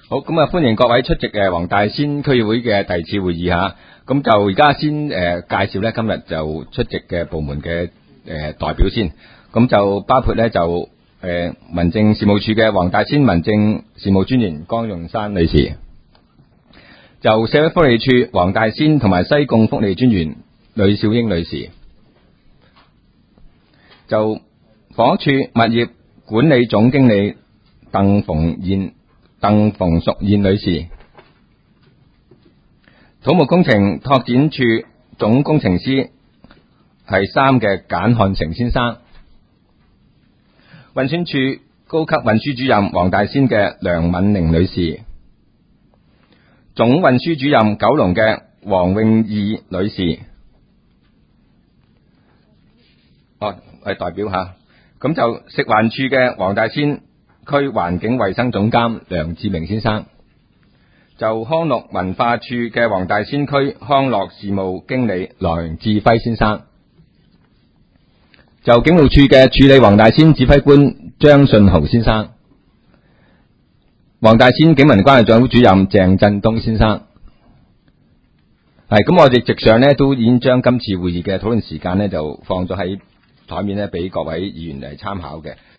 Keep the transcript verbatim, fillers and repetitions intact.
好，咁啊，歡迎各位出席誒黃大仙區議會嘅第二次會議吓。咁就而家先誒、呃、介紹咧，今日就出席嘅部門嘅誒、呃、代表先。咁就包括咧就誒、呃、民政事務處嘅黃大仙民政事務專員江潤山女士，就社會福利處黃大仙同埋西貢福利專員呂少英女士，就房屋處物業管理總經理鄧馮燕。鄧馮淑燕女士，土木工程拓展處總工程師係三嘅簡漢成先生，運輸處高級運輸主任黃大仙嘅梁敏玲女士，總運輸主任九龍嘅黃永義女士，哦係代表吓，咁就食環處嘅黃大仙區環境衛生總監梁志明先生，就康樂文化處嘅黃大仙區康樂事務經理梁志輝先生，就警務處嘅處理黃大仙指揮官張信豪先生，黃大仙警民關係總主任鄭振東先生。係咁，我哋席上呢都已經將今次會議嘅討論時間呢就放咗喺台面呢俾各位議員嚟參考嘅。